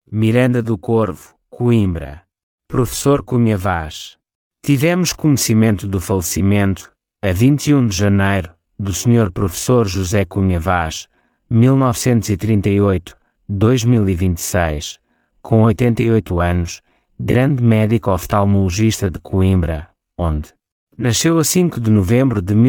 Miranda do Corvo, Coimbra. Professor Cunha Vaz. Tivemos conhecimento do falecimento, a 21 de janeiro, do Sr. Professor José Cunha Vaz, 1938-2026, com 88 anos, grande médico oftalmologista de Coimbra, onde nasceu a 5 de novembro de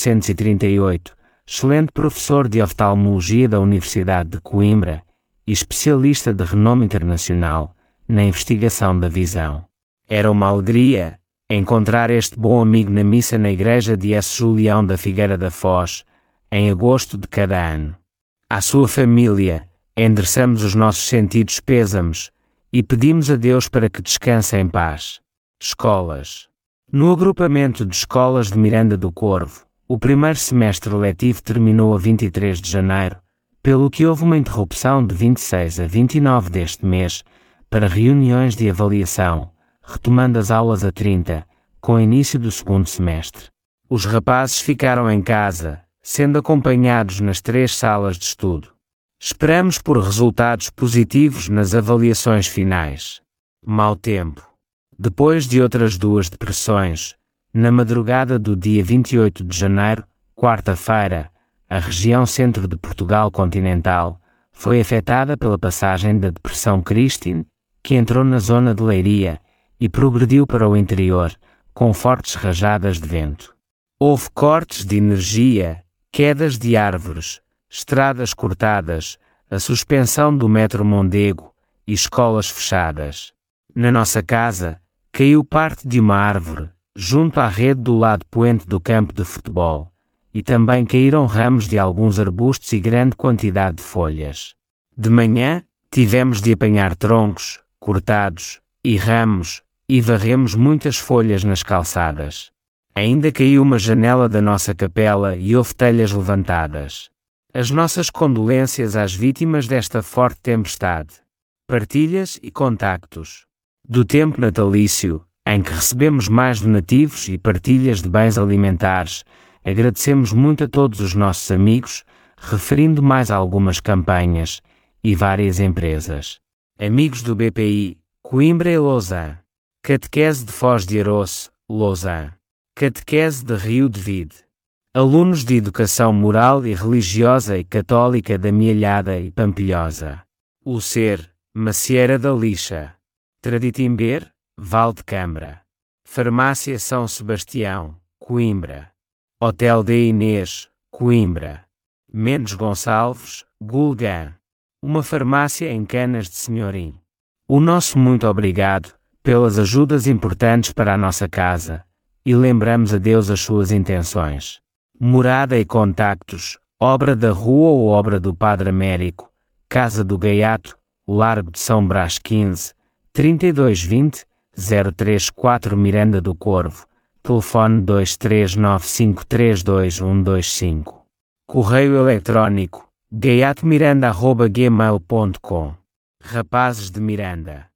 1938, excelente professor de oftalmologia da Universidade de Coimbra e especialista de renome internacional na investigação da visão. Era uma alegria encontrar este bom amigo na missa na igreja de S. Julião da Figueira da Foz, em agosto de cada ano. À sua família, endereçamos os nossos sentidos pêsames e pedimos a Deus para que descanse em paz. Escolas. No agrupamento de escolas de Miranda do Corvo, o primeiro semestre letivo terminou a 23 de janeiro, pelo que houve uma interrupção de 26 a 29 deste mês para reuniões de avaliação, retomando as aulas a 30, com o início do segundo semestre. Os rapazes ficaram em casa, sendo acompanhados nas 3 salas de estudo. Esperamos por resultados positivos nas avaliações finais. Mau tempo. Depois de outras 2 depressões, na madrugada do dia 28 de janeiro, quarta-feira, a região centro de Portugal continental foi afetada pela passagem da depressão Christine, que entrou na zona de Leiria e progrediu para o interior, com fortes rajadas de vento. Houve cortes de energia, quedas de árvores, estradas cortadas, a suspensão do metro Mondego e escolas fechadas. Na nossa casa, caiu parte de uma árvore, junto à rede do lado poente do campo de futebol, e também caíram ramos de alguns arbustos e grande quantidade de folhas. De manhã, tivemos de apanhar troncos, cortados, e ramos, e varremos muitas folhas nas calçadas. Ainda caiu uma janela da nossa capela e houve telhas levantadas. As nossas condolências às vítimas desta forte tempestade. Partilhas e contactos. Do tempo natalício, em que recebemos mais donativos e partilhas de bens alimentares, agradecemos muito a todos os nossos amigos, referindo mais algumas campanhas e várias empresas. Amigos do BPI, Coimbra e Lausanne. Catequese de Foz de Aroço, Lausanne. Catequese de Rio de Vide. Alunos de Educação Moral e Religiosa e Católica da Mielhada e Pampilhosa. O Ser, Macieira da Lixa. Traditimber, Val de Câmara. Farmácia São Sebastião, Coimbra. Hotel de Inês, Coimbra. Mendes Gonçalves, Gulgã. Uma farmácia em Canas de Senhorim. O nosso muito obrigado pelas ajudas importantes para a nossa casa, e lembramos a Deus as suas intenções. Morada e contactos, obra da rua ou obra do Padre Américo, Casa do Gaiato, Largo de São Brás 15, 3220-034 Miranda do Corvo, telefone 239532125. Correio eletrónico, gaiatomiranda@gmail.com. Rapazes de Miranda.